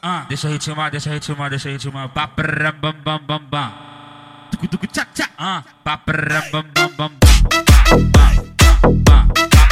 Deixa ritmar, deixa ritmar, deixa ritmar. Papram bam bam bam bam. Tucu tucu tchac tchac. Papram bam bam bam bam.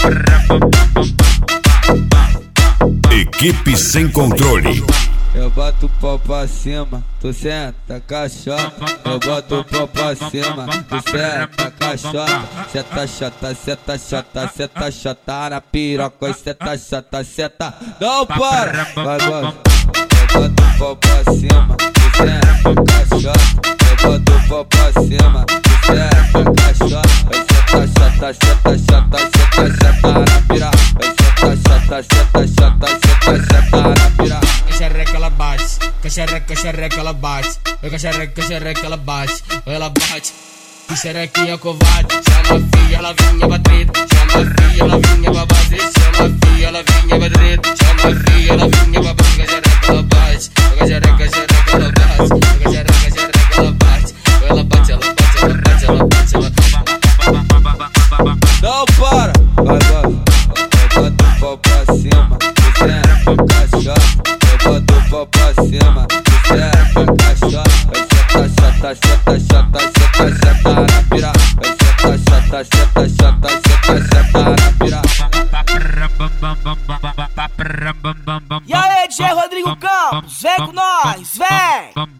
Equipe Sem Controle. Eu boto o pau pra cima, tu senta caixota. Eu boto o pau pra cima, tu senta caixota. Seta chata, seta chata, seta chata na piroca. Seta chata, seta, não para. Vai, vai. Eu boto o pau pra cima, tu senta caixota. Eu boto o pau pra cima, tu senta caixota. Seta chata, seta chata, seta chata na piroca. Seta chata, seta chata, seta chata na piroca. Xereca ela bate, xereca ela bate, xereca ela bate, ela bate. E xerequinha covarde, chama a filha, ela vinha pra treta, chama a filha, ela vinha pra bater, chama a filha, ela vinha pra treta, chama a filha, ela vinha pra bater, xereca ela bate, xereca ela bate, xereca ela bate, ela bate, ela bate, ela bate, ela bate, ela bate. Não para, vai, vai. Eu boto o pau pra cima, tu senta caixota. Eu boto o pau pra cima, tu senta caixota. Seta chata, seta chata, seta chata na piroca. Seta chata, seta chata, seta chata na piroca. E aí, DJ Rodrigo Campos, vem com nós, vem!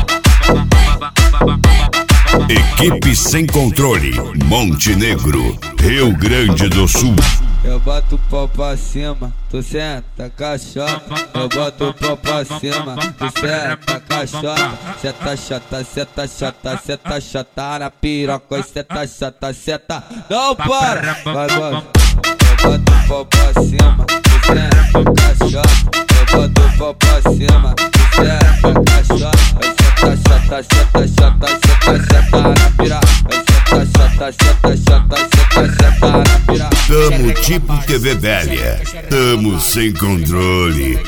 Equipe Sem Controle. Montenegro, Rio Grande do Sul. Eu boto o pau pra cima, tu senta caixota. Eu boto o pau pra cima, tu senta caixota. Seta chata, seta chata, seta chata na piroca. Seta chata, seta, não para. Vai, vai. Eu boto o pau pra cima, tu senta caixota. Eu boto o pau pra cima, tu senta caixota. Seta chata, seta chata, seta chata na piroca. Seta chata, seta chata, seta chata na piroca. Tamo tipo TV velha. Tamo sem controle.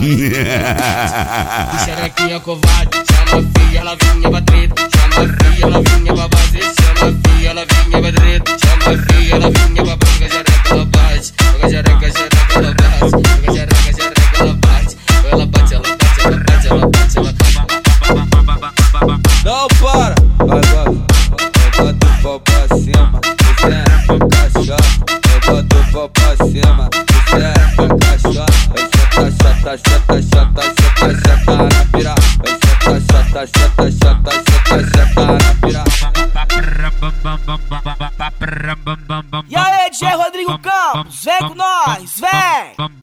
Xerequinha covarde, chama a filha, ela vinha pra treta, chama a filha, ela vinha pra bater, chama a filha, ela vinha pra treta, chama a filha, ela vinha pra bater, xereca ela bate, xereca ela bate, xereca ela bate, ela bate, ela bate, ela bate, ela bate, ela bate. Não para, vai, vai. Eu boto o pau pra cima, tu senta caixota. Eu boto o pau pra cima, tu senta caixota. Seta chata, seta chata, seta chata na piroca. Seta chata, seta chata, seta chata na piroca. E aí, DJ Rodrigo Campos, vem com nós, vem!